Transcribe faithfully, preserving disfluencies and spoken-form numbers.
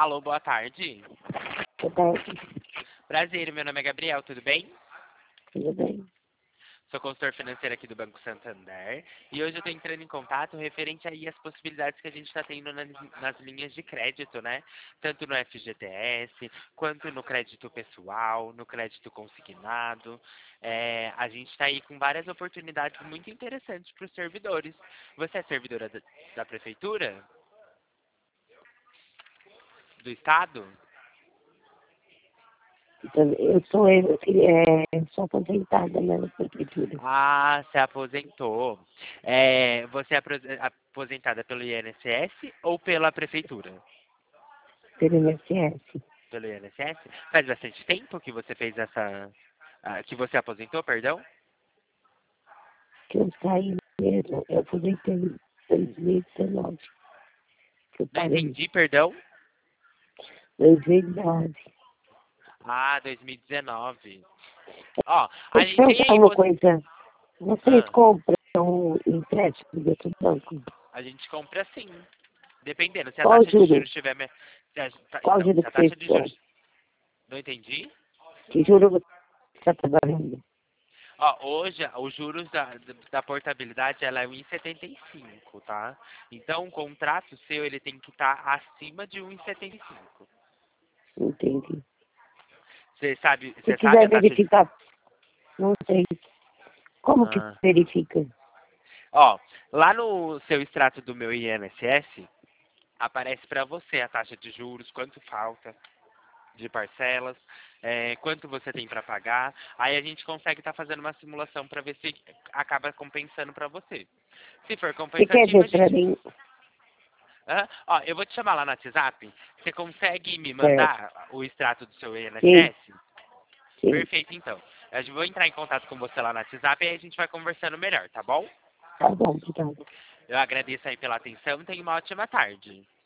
Alô, boa tarde. Boa tarde. Prazer, meu nome é Gabriel, tudo bem? Tudo bem? Sou consultor financeiro aqui do Banco Santander e hoje eu estou entrando em contato referente aí às possibilidades que a gente está tendo nas, nas linhas de crédito, né? Tanto no F G T S, quanto no crédito pessoal, no crédito consignado. É, a gente está aí com várias oportunidades muito interessantes para os servidores. Você é servidora da, da prefeitura? Do estado? Então, eu sou, eu, é, sou aposentada né, na prefeitura. Ah, se aposentou. É, você é apro- aposentada pelo I N S S ou pela prefeitura? Pelo I N S S. Pelo I N S S? Faz bastante tempo que você fez essa... ah, que você aposentou, perdão? Que eu saí mesmo, eu aposentei em dois mil e dezenove. Que eu Não parei. entendi, perdão. dois mil e dezenove. Ah, dois mil e dezenove. Ó, a Deixa eu gente tem perguntar aí... uma Você... coisa. Vocês Ah, compram um empréstimo dentro do banco? a gente compra sim. Dependendo, se a Qual taxa de juro? juros estiver... me- se a- tá, Qual então, juro se a que vocês taxa de dão? juros... Não entendi? Que juro você está trabalhando? Ó, hoje, os juros da, da portabilidade, ela é um vírgula setenta e cinco, tá? Então, o contrato seu, ele tem que estar acima de um vírgula setenta e cinco. Entendi. Você sabe, Se você sabe quiser a taxa de... verificar, não sei. Como que Ah. verifica? Ó, lá no seu extrato do meu I N S S, aparece para você a taxa de juros, quanto falta de parcelas, é, quanto você tem para pagar. Aí a gente consegue estar fazendo uma simulação para ver se acaba compensando para você. Se for Você quer compensativo, a ver para gente... mim? Hã? Ó, eu vou te chamar lá no WhatsApp. Você consegue me Certo. mandar o extrato do seu Sim, I N S S? sim. Perfeito, então. Eu vou entrar em contato com você lá no WhatsApp e aí a gente vai conversando melhor, tá bom? Tá bom, obrigado. Eu agradeço aí pela atenção e tenha uma ótima tarde.